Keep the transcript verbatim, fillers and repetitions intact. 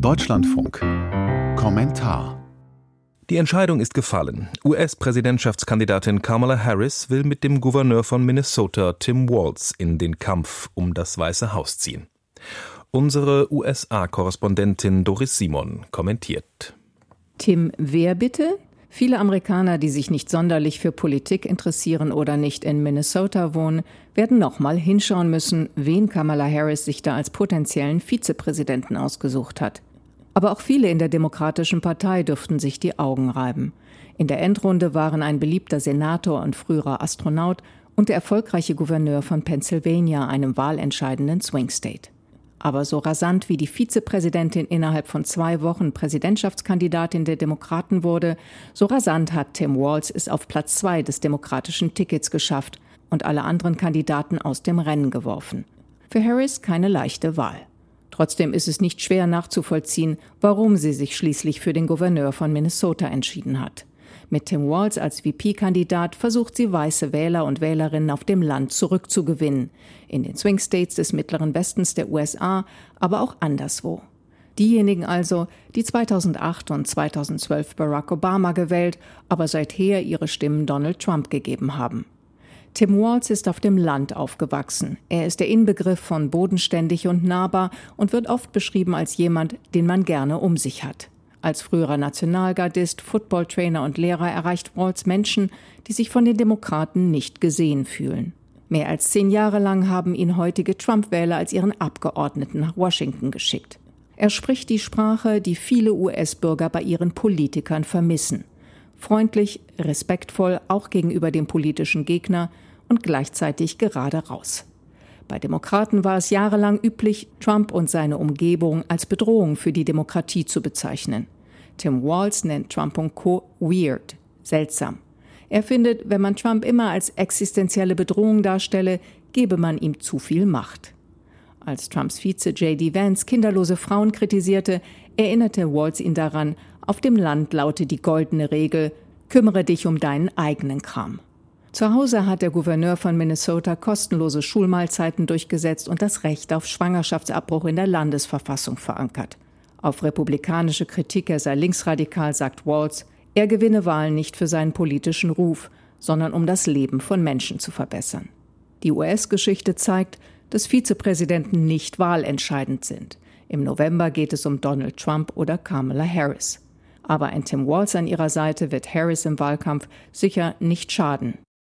Deutschlandfunk. Kommentar. Die Entscheidung ist gefallen. U S-Präsidentschaftskandidatin Kamala Harris will mit dem Gouverneur von Minnesota, Tim Walz, in den Kampf um das Weiße Haus ziehen. Unsere U S A-Korrespondentin Doris Simon kommentiert. Tim, wer bitte? Viele Amerikaner, die sich nicht sonderlich für Politik interessieren oder nicht in Minnesota wohnen, werden nochmal hinschauen müssen, wen Kamala Harris sich da als potenziellen Vizepräsidenten ausgesucht hat. Aber auch viele in der Demokratischen Partei dürften sich die Augen reiben. In der Endrunde waren ein beliebter Senator und früherer Astronaut und der erfolgreiche Gouverneur von Pennsylvania, einem wahlentscheidenden Swing State. Aber so rasant wie die Vizepräsidentin innerhalb von zwei Wochen Präsidentschaftskandidatin der Demokraten wurde, so rasant hat Tim Walz es auf Platz zwei des demokratischen Tickets geschafft und alle anderen Kandidaten aus dem Rennen geworfen. Für Harris keine leichte Wahl. Trotzdem ist es nicht schwer nachzuvollziehen, warum sie sich schließlich für den Gouverneur von Minnesota entschieden hat. Mit Tim Walz als V P-Kandidat versucht sie, weiße Wähler und Wählerinnen auf dem Land zurückzugewinnen. In den Swing States des mittleren Westens der U S A, aber auch anderswo. Diejenigen also, die zweitausendacht und zweitausendzwölf Barack Obama gewählt, aber seither ihre Stimmen Donald Trump gegeben haben. Tim Walz ist auf dem Land aufgewachsen. Er ist der Inbegriff von bodenständig und nahbar und wird oft beschrieben als jemand, den man gerne um sich hat. Als früherer Nationalgardist, Footballtrainer und Lehrer erreicht Walz Menschen, die sich von den Demokraten nicht gesehen fühlen. Mehr als zehn Jahre lang haben ihn heutige Trump-Wähler als ihren Abgeordneten nach Washington geschickt. Er spricht die Sprache, die viele U S-Bürger bei ihren Politikern vermissen. Freundlich, respektvoll, auch gegenüber dem politischen Gegner und gleichzeitig gerade raus. Bei Demokraten war es jahrelang üblich, Trump und seine Umgebung als Bedrohung für die Demokratie zu bezeichnen. Tim Walz nennt Trump und Co. weird, seltsam. Er findet, wenn man Trump immer als existenzielle Bedrohung darstelle, gebe man ihm zu viel Macht. Als Trumps Vize J D Vance kinderlose Frauen kritisierte, erinnerte Walz ihn daran, auf dem Land laute die goldene Regel, kümmere dich um deinen eigenen Kram. Zu Hause hat der Gouverneur von Minnesota kostenlose Schulmahlzeiten durchgesetzt und das Recht auf Schwangerschaftsabbruch in der Landesverfassung verankert. Auf republikanische Kritik, er sei linksradikal, sagt Walz, er gewinne Wahlen nicht für seinen politischen Ruf, sondern um das Leben von Menschen zu verbessern. Die U S-Geschichte zeigt, dass Vizepräsidenten nicht wahlentscheidend sind. Im November geht es um Donald Trump oder Kamala Harris. Aber ein Tim Walz an ihrer Seite wird Harris im Wahlkampf sicher nicht schaden.